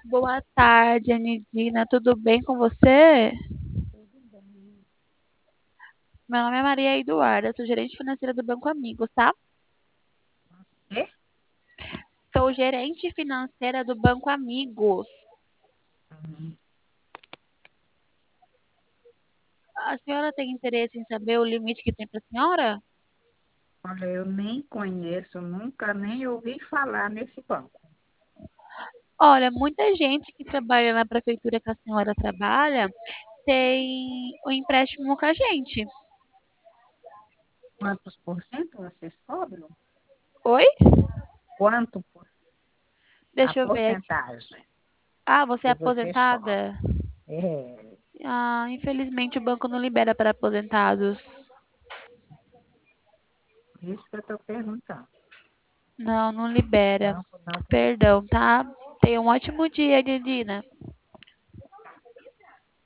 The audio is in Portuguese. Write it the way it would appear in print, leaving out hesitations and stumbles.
Boa tarde, Anidina. Tudo bem com você? Tudo bem. Meu nome é Maria Eduarda, sou gerente financeira do Banco Amigos, tá? É? Sou gerente financeira do Banco Amigos. Hum, A senhora tem interesse em saber o limite que tem para a senhora? Olha, eu nem conheço, nunca nem ouvi falar nesse banco. Olha, muita gente que trabalha na prefeitura que a senhora trabalha tem o empréstimo com a gente. Quantos por cento vocês cobram? Oi? Quanto por a Deixa eu ver aqui. porcentagem Ah, você é que vocês cobram? aposentada? É, Ah, infelizmente o banco não libera para aposentados. isso que eu estou perguntando. Não, não O libera. banco não permite. Perdão, tá? Tenha um ótimo dia, Nidina.